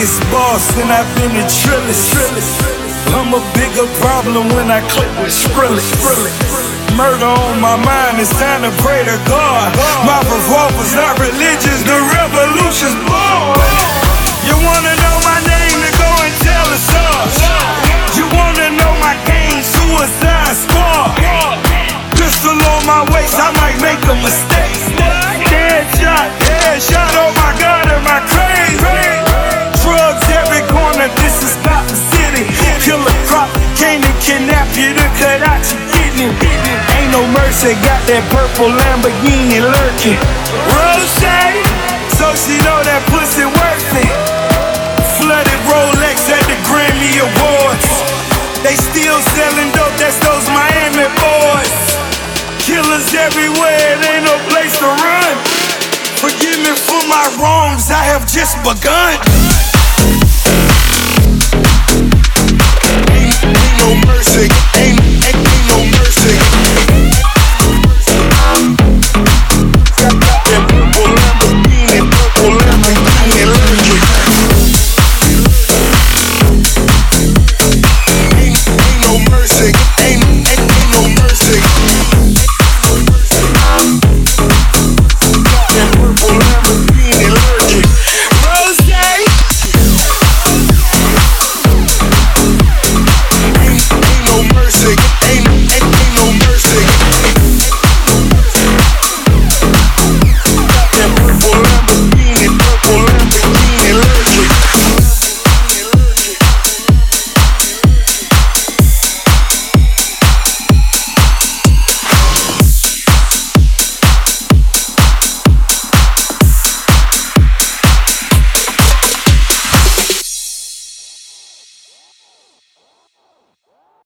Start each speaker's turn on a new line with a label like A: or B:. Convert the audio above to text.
A: biggest boss and I've been the trillest. I'm a bigger problem when I click with Skrillex. Murder on my mind, it's time to pray to God. My revolver's not religious, the revolution's born. You wanna know my name, then go and tell the source. You wanna know my game, Suicide Squad. Pistol on my waist, I might make a mistake. Headshot, oh my God, am I crazy? Drugs every corner, this is Gotham City. Killer crop, came to kidnap you to cut out your kidney. Ain't no mercy, got that purple Lamborghini lurking. Rose, so she know that pussy worth it. Flooded Rolex at the Grammy Awards. They still selling dope, that's those Miami boys. Killers everywhere, it ain't no place to run. Forgive me for my wrongs, I have just begun. Ain't no mercy, ain't no mercy.